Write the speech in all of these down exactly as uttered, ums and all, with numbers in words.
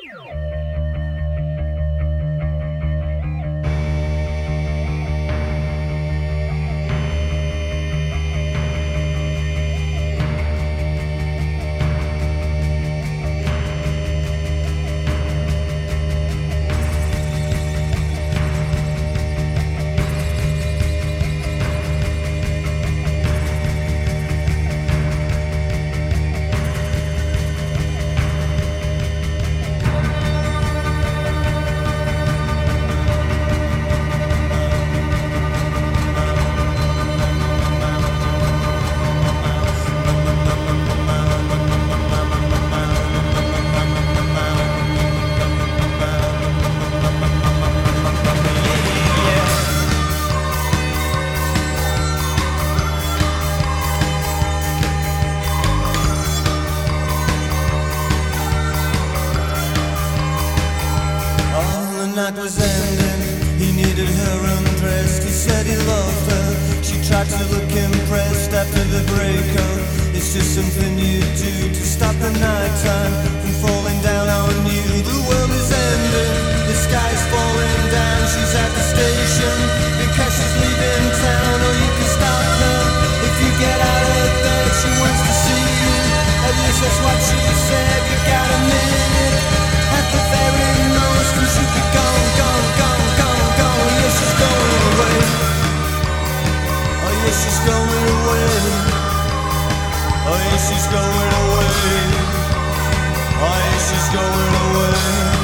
night was ending, he needed her undressed. He said he loved her, she tried to look impressed. After the breakup, it's just something you do to stop the night time from falling down on you. The world is ending, the sky's falling down. She's at the station because she's leaving town. Or you can stop her if you get out of bed. She wants to see you, at least that's what she said. You got a minute at the very most, and she'll be gone, gone, gone, gone, gone. Yeah, she's going away. Oh yeah, she's going away. Oh yeah, she's going away. Oh yeah, she's going away.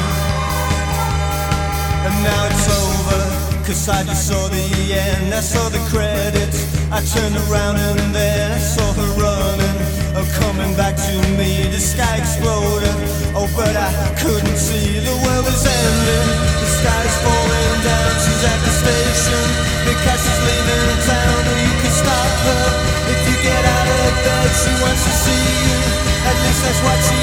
And now it's over, cause I just saw the end. I saw the credits, I turned around and then I saw her running, oh coming back to me. The sky exploded, oh but I couldn't see. The world was ending, the sky's falling down. She's at the station because she's leaving town. Or you can stop her if you get out of bed. She wants to see you, at least that's what she